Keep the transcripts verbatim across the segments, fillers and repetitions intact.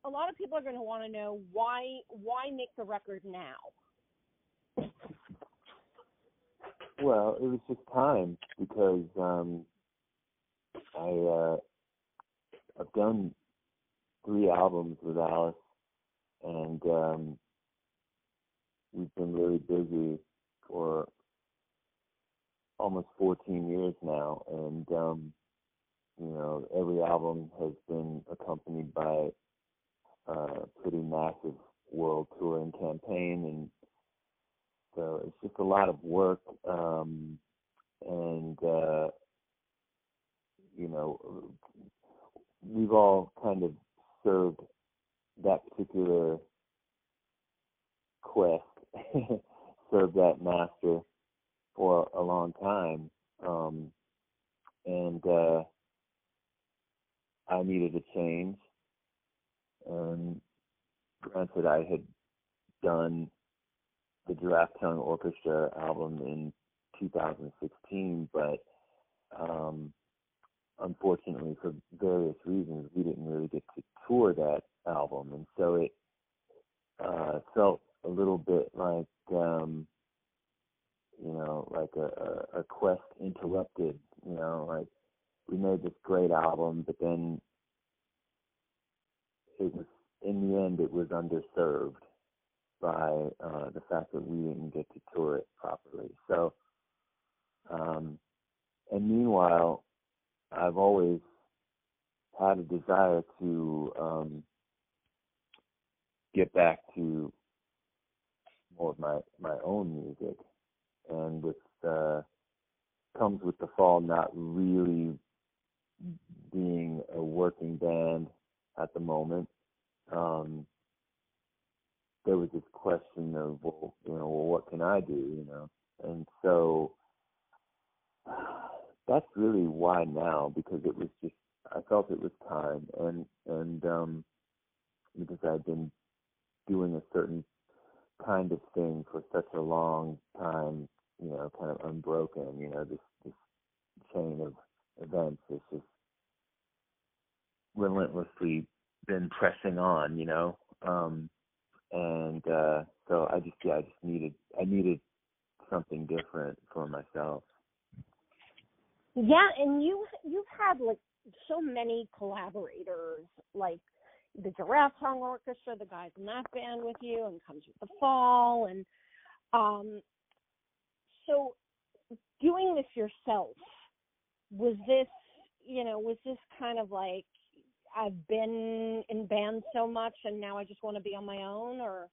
a lot of people are going to want to know why why make the record now? Well, it was just time because um, I uh, I've done three albums with Alice, and um, we've been really busy for almost fourteen years now, and um, you know, every album has been accompanied by a pretty massive world touring campaign, and so it's just a lot of work, um, and uh, you know, we've all kind of served that particular quest, served that master for a long time, um, and uh, I needed a change. And granted, I had done the Giraffe Tongue Orchestra album in two thousand sixteen, but um, unfortunately, for various reasons, we didn't really get to tour that album, and so it uh, felt a little bit like, um, you know, like a, a, a quest interrupted. You know, like we made this great album, but then it was, in the end, it was underserved by uh, the fact that we didn't get to tour it properly. So, um, and meanwhile, I've always had a desire to um, get back to more of my, my own music, and with uh, comes with the fall not really being a working band at the moment. Um, there was this question of, well, you know, well, what can I do, you know? And so that's really why now, because it was just, I felt it was time, and, and um, because I'd been doing a certain kind of thing for such a long time, you know, kind of unbroken, you know, this, this chain of events has just relentlessly been pressing on, you know, um, and uh, so I just, yeah, I just needed, I needed something different for myself. Yeah, and you you've had like so many collaborators, like the Giraffe Tongue Orchestra, the guys in that band with you, and Comes with the Fall, and um, so doing this yourself, was this, you know, was this kind of like, I've been in bands so much and now I just want to be on my own, or?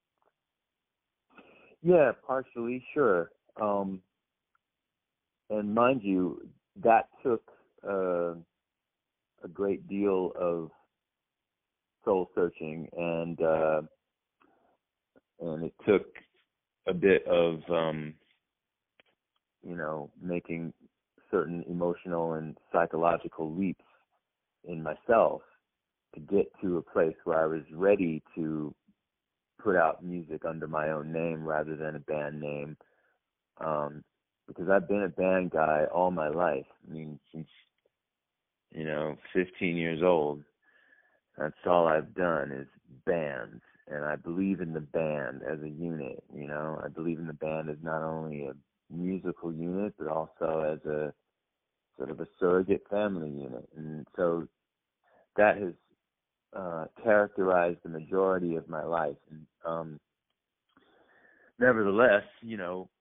Yeah, partially, sure. Um, and mind you, that took uh, a great deal of soul searching, and uh, and it took a bit of um, you know, making certain emotional and psychological leaps in myself to get to a place where I was ready to put out music under my own name rather than a band name. Um, because I've been a band guy all my life. I mean, since, you know, fifteen years old, that's all I've done is bands. And I believe in the band as a unit, you know. I believe in the band as not only a musical unit, but also as a sort of a surrogate family unit. And so that has uh, characterized the majority of my life. And um, nevertheless, you know,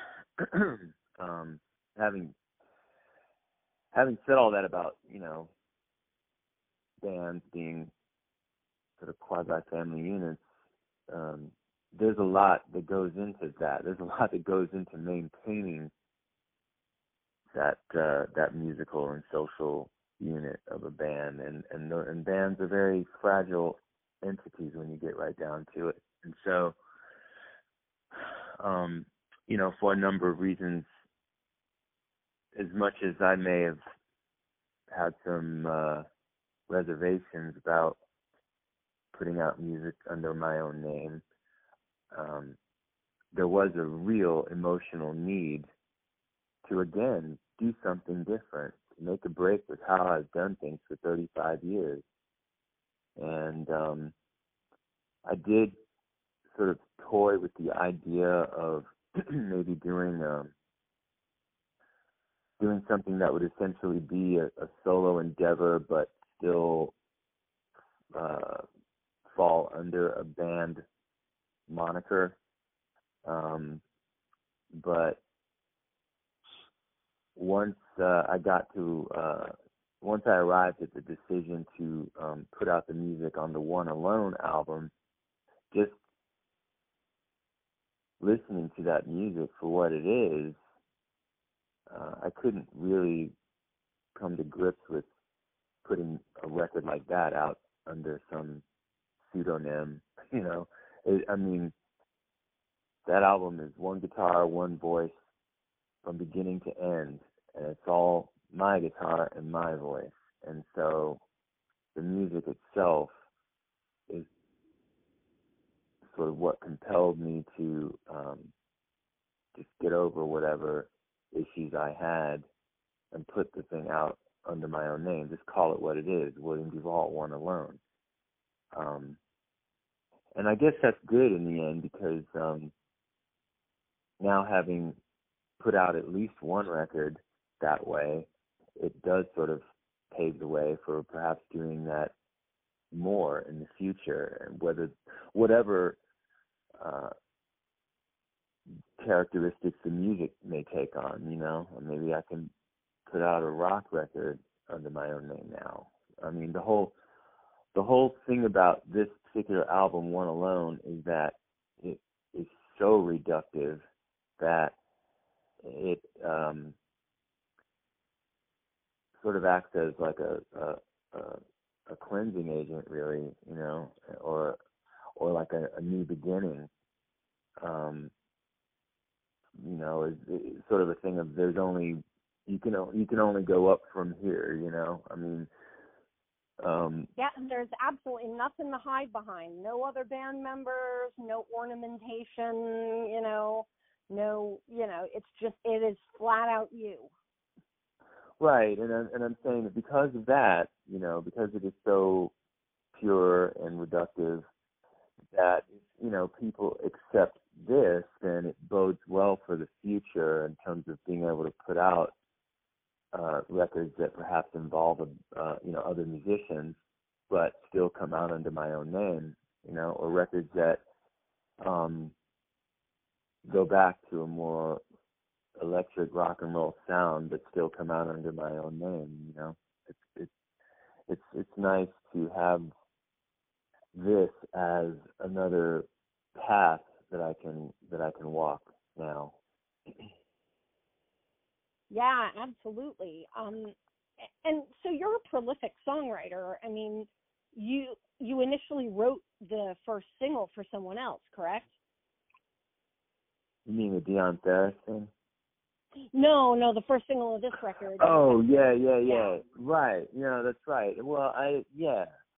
um, having having said all that about, you know, bands being sort of quasi-family units, um, there's a lot that goes into that. There's a lot that goes into maintaining that uh, that musical and social unit of a band, and and, and bands are very fragile entities when you get right down to it. And so, um, you know, for a number of reasons, as much as I may have had some uh, reservations about putting out music under my own name, um, there was a real emotional need to, again, do something different, to make a break with how I've done things for thirty-five years. And um, I did sort of toy with the idea of maybe doing um, doing something that would essentially be a, a solo endeavor, but still uh, fall under a band moniker. Um, but once uh, I got to, uh, once I arrived at the decision to um, put out the music on the One Alone album, just listening to that music for what it is, uh, I couldn't really come to grips with putting a record like that out under some pseudonym. You know, it, I mean, that album is one guitar, one voice from beginning to end, and it's all my guitar and my voice. And so the music itself is sort of what compelled me to um, just get over whatever issues I had and put the thing out under my own name. Just call it what it is, William DuVall, One Alone. Um, and I guess that's good in the end, because um, now having put out at least one record that way, it does sort of pave the way for perhaps doing that more in the future, and whether whatever uh, characteristics the music may take on, you know, or maybe I can put out a rock record under my own name now. I mean, the whole the whole thing about this particular album, One Alone, is that it is so reductive that it um, sort of acts as like a, a, a, a cleansing agent, really, you know, or or like a, a new beginning. Um, you know, is, is sort of a thing of there's only you can you can only go up from here. You know, I mean. Um, yeah, and there's absolutely nothing to hide behind. No other band members, no ornamentation, you know, no, you know, it's just, it is flat out you. Right, and I'm, and I'm saying that because of that, you know, because it is so pure and reductive, that, you know, people accept this, then it bodes well for the future in terms of being able to put out Uh, records that perhaps involve, uh, you know, other musicians, but still come out under my own name, you know, or records that um, go back to a more electric rock and roll sound, but still come out under my own name. You know, it's it's it's it's nice to have this as another path that I can that I can walk now. Yeah, absolutely. Um, and so you're a prolific songwriter. I mean, you you initially wrote the first single for someone else, correct? You mean the Dion Ferris thing? No, no, the first single of this record. Oh, yeah, yeah, yeah, yeah. Right. Yeah, that's right. Well, I, yeah,